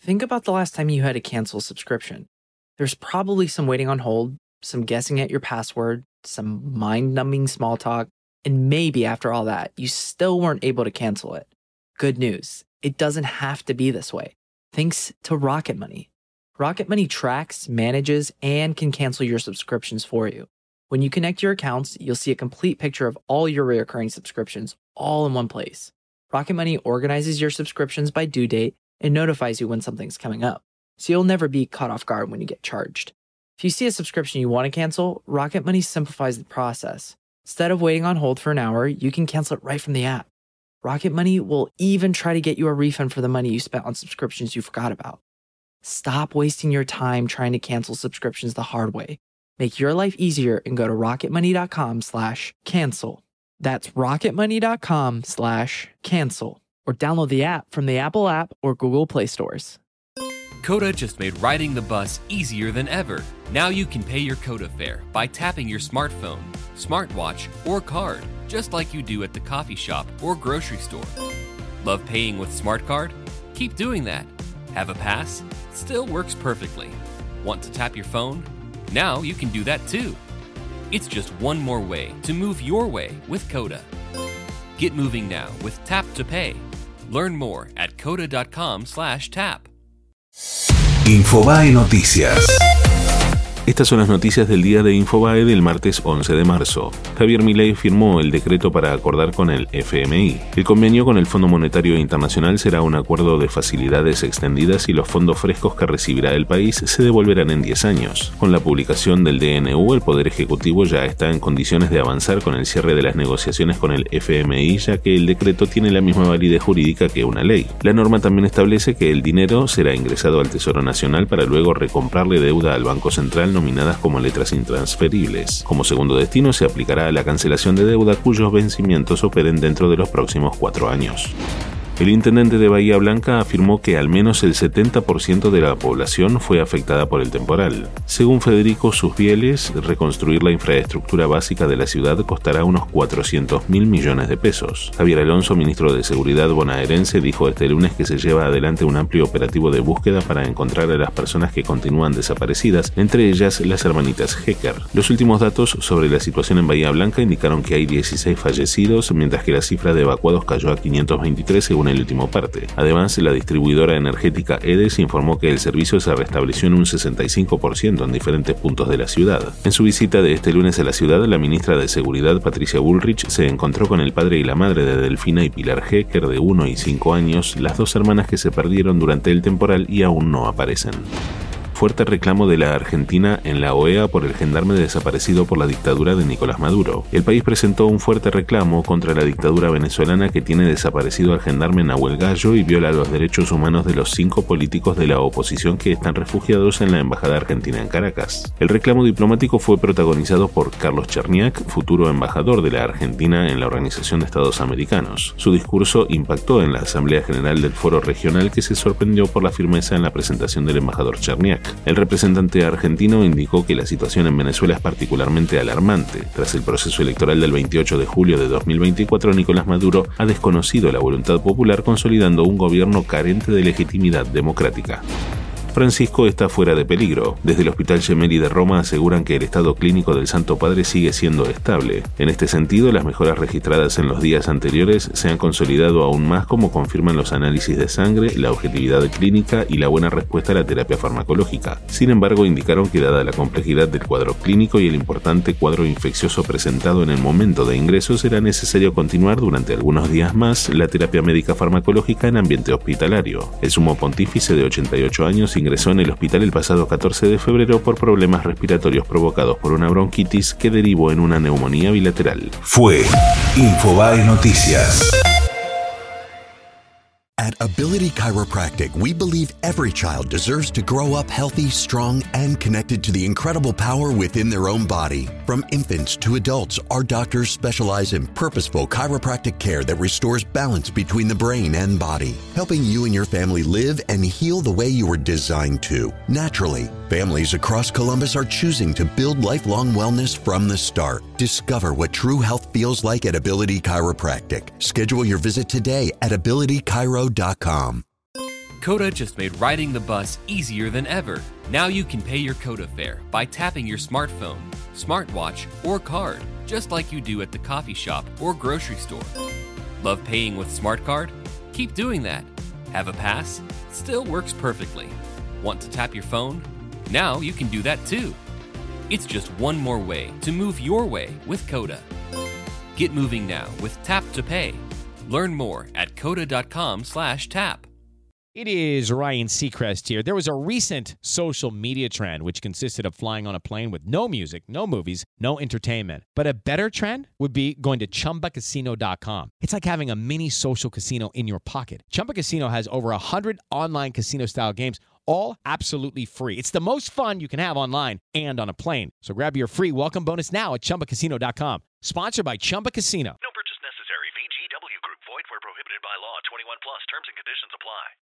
Think about the last time you had to cancel a subscription. There's probably some waiting on hold, some guessing at your password, some mind-numbing small talk, and maybe after all that, you still weren't able to cancel it. Good news, it doesn't have to be this way. Thanks to Rocket Money. Rocket Money tracks, manages, and can cancel your subscriptions for you. When you connect your accounts, you'll see a complete picture of all your recurring subscriptions all in one place. Rocket Money organizes your subscriptions by due date and notifies you when something's coming up, so you'll never be caught off guard when you get charged. If you see a subscription you want to cancel, Rocket Money simplifies the process. Instead of waiting on hold for an hour, you can cancel it right from the app. Rocket Money will even try to get you a refund for the money you spent on subscriptions you forgot about. Stop wasting your time trying to cancel subscriptions the hard way. Make your life easier and go to rocketmoney.com/cancel. That's rocketmoney.com/cancel. Or download the app from the Apple app or Google Play stores. Coda just made riding the bus easier than ever. Now you can pay your Coda fare by tapping your smartphone, smartwatch, or card, just like you do at the coffee shop or grocery store. Love paying with SmartCard? Keep doing that. Have a pass? Still works perfectly. Want to tap your phone? Now you can do that too. It's just one more way to move your way with Coda. Get moving now with Tap to Pay. Learn more at coda.com/tap. Infobae Noticias. Estas son las noticias del día de Infobae del martes 11 de marzo. Javier Milei firmó el decreto para acordar con el FMI. El convenio con el Fondo Monetario Internacional será un acuerdo de facilidades extendidas y los fondos frescos que recibirá el país se devolverán en 10 años. Con la publicación del DNU, el Poder Ejecutivo ya está en condiciones de avanzar con el cierre de las negociaciones con el FMI, ya que el decreto tiene la misma validez jurídica que una ley. La norma también establece que el dinero será ingresado al Tesoro Nacional para luego recomprarle deuda al Banco Central nominadas como letras intransferibles. Como segundo destino se aplicará a la cancelación de deuda cuyos vencimientos operen dentro de los próximos 4 años. El intendente de Bahía Blanca afirmó que al menos el 70% de la población fue afectada por el temporal. Según Federico Susbieles, reconstruir la infraestructura básica de la ciudad costará unos 400.000 millones de pesos. Javier Alonso, ministro de Seguridad bonaerense, dijo este lunes que se lleva adelante un amplio operativo de búsqueda para encontrar a las personas que continúan desaparecidas, entre ellas las hermanitas Hecker. Los últimos datos sobre la situación en Bahía Blanca indicaron que hay 16 fallecidos, mientras que la cifra de evacuados cayó a 523 según el último parte. Además, la distribuidora energética EDES informó que el servicio se restableció en un 65% en diferentes puntos de la ciudad. En su visita de este lunes a la ciudad, la ministra de Seguridad, Patricia Bullrich, se encontró con el padre y la madre de Delfina y Pilar Hecker, de 1 y 5 años, las dos hermanas que se perdieron durante el temporal y aún no aparecen. Fuerte reclamo de la Argentina en la OEA por el gendarme desaparecido por la dictadura de Nicolás Maduro. El país presentó un fuerte reclamo contra la dictadura venezolana que tiene desaparecido al gendarme Nahuel Gallo y viola los derechos humanos de los 5 políticos de la oposición que están refugiados en la embajada argentina en Caracas. El reclamo diplomático fue protagonizado por Carlos Cherniak, futuro embajador de la Argentina en la Organización de Estados Americanos. Su discurso impactó en la Asamblea General del Foro Regional, que se sorprendió por la firmeza en la presentación del embajador Cherniak. El representante argentino indicó que la situación en Venezuela es particularmente alarmante. Tras el proceso electoral del 28 de julio de 2024, Nicolás Maduro ha desconocido la voluntad popular, consolidando un gobierno carente de legitimidad democrática. Francisco está fuera de peligro. Desde el Hospital Gemelli de Roma aseguran que el estado clínico del Santo Padre sigue siendo estable. En este sentido, las mejoras registradas en los días anteriores se han consolidado aún más, como confirman los análisis de sangre, la objetividad clínica y la buena respuesta a la terapia farmacológica. Sin embargo, indicaron que dada la complejidad del cuadro clínico y el importante cuadro infeccioso presentado en el momento de ingreso, será necesario continuar durante algunos días más la terapia médica farmacológica en ambiente hospitalario. El sumo pontífice de 88 años ingresó en el hospital el pasado 14 de febrero por problemas respiratorios provocados por una bronquitis que derivó en una neumonía bilateral. Fue Infobae Noticias. At Ability Chiropractic, we believe every child deserves to grow up healthy, strong, and connected to the incredible power within their own body. From infants to adults, our doctors specialize in purposeful chiropractic care that restores balance between the brain and body, helping you and your family live and heal the way you were designed to, naturally. Families across Columbus are choosing to build lifelong wellness from the start. Discover what true health feels like at Ability Chiropractic. Schedule your visit today at abilitychiro.com. Coda just made riding the bus easier than ever. Now you can pay your Coda fare by tapping your smartphone, smartwatch, or card, just like you do at the coffee shop or grocery store. Love paying with SmartCard? Keep doing that. Have a pass? Still works perfectly. Want to tap your phone? Now you can do that too. It's just one more way to move your way with Coda. Get moving now with Tap to Pay. Learn more at coda.com/tap. It is Ryan Seacrest here. There was a recent social media trend which consisted of flying on a plane with no music, no movies, no entertainment. But a better trend would be going to ChumbaCasino.com. It's like having a mini social casino in your pocket. Chumba Casino has over 100 online casino-style games, all absolutely free. It's the most fun you can have online and on a plane. So grab your free welcome bonus now at ChumbaCasino.com. Sponsored by Chumba Casino. No purchase necessary. VGW Group. Void where prohibited by law. 21 plus. Terms and conditions apply.